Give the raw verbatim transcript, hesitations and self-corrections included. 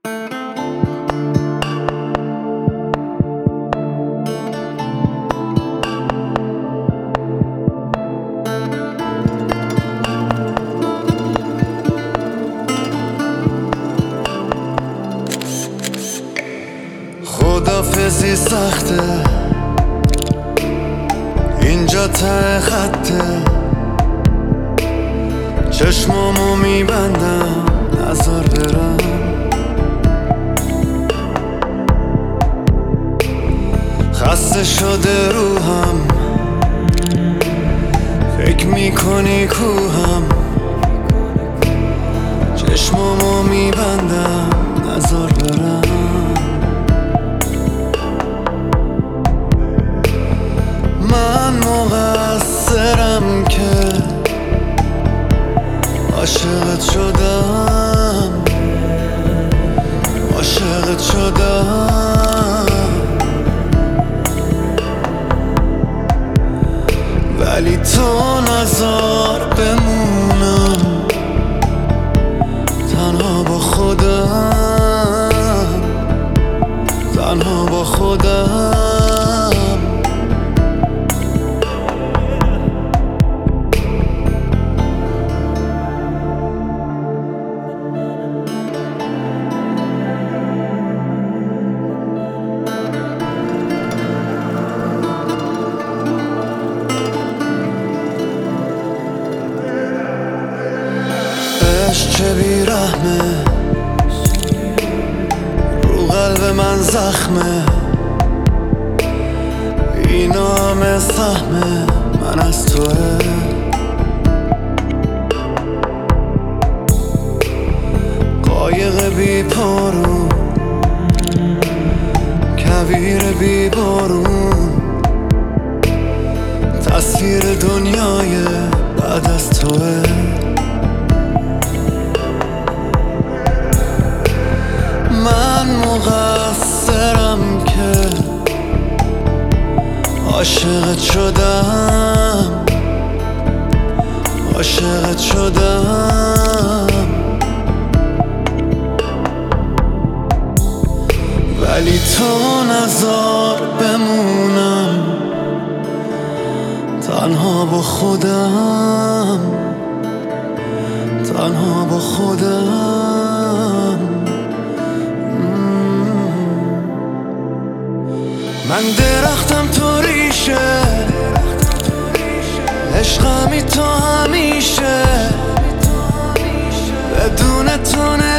خدافزی سخته، اینجا ته خطه، چشمامو میبندم نظر برم. خسته شده روحم، فکر میکنی کوهم، چشمامو میبندم نظر برم. من مقصرم که عاشقت شدم، عاشقت شدم، ولی تو نذار بمونم تنها با خودم، تنها با خودم. چه بیرحمه، رو قلب من زخمه، اینا همه سهمه من از توه. قایق بی پارون، کویر بی بارون، تصویر دنیای بعد از توه. من مقصرم که عاشقت شدم، عاشقت شدم، ولی تو نذار بمونم تنها با خودم، تنها با خودم. من درختم تو ریشه، عشقمی تو همیشه، بدون تو